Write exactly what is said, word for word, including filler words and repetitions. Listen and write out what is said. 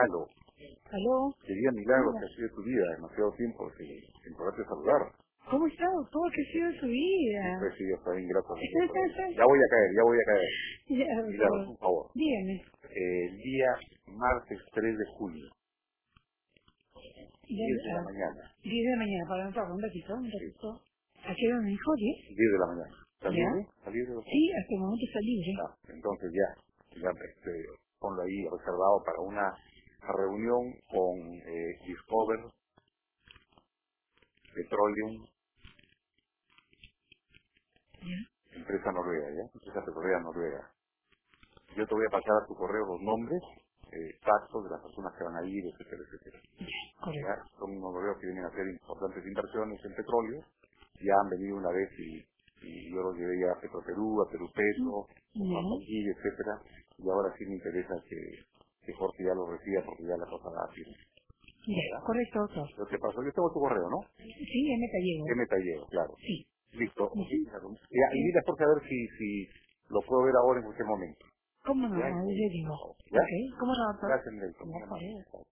Aló. Aló. Quería milagros que ha sido tu vida, demasiado tiempo sin, sin poderte saludar. ¿Cómo está, doctor? ¿Qué ha sido de su vida? Pues sí, yo estoy ingrato. Ya voy a caer, ya voy a caer. Ya, Milagros, por favor. dígame. Eh, el día martes tres de julio, diez de la mañana. diez de la mañana, para un un ratito, un ratito. ¿A qué hora me dijo? diez. diez de la mañana. ¿Está ¿Ya? libre? ¿Está libre? Sí, hasta el momento está libre. Ah, entonces ya, ya este, ponlo ahí reservado para una reunión con eh, Discover, Petroleum, ¿Ya? empresa noruega, ¿ya? Empresa petrolera noruega. Yo te voy a pasar a tu correo los nombres, eh, exactos de las personas que van a ir, etcétera, etcétera. Correcto. ¿Ya? Son unos noruegos que vienen a hacer importantes inversiones en petróleo, ya han venido una vez y, y yo los llevé ya a Petroperú, a Perú Petro, Ya. a Paquí, etcétera, y ahora sí me interesa que, que Jorge ya lo reciba porque ya la cosa va a ir. Ya, correcto, doctor. Lo que pasó, yo tengo tu correo, ¿no? Sí, M. Gallego. M. Tallego, claro. Sí. Listo. Ujú. Ya, y mira por saber si, si lo puedo ver ahora en cualquier momento. ¿Cómo no? ¿Ya? Yo digo. ¿Ya? Ok, ¿cómo no, doctor? Gracias, Nelson. No, por eso.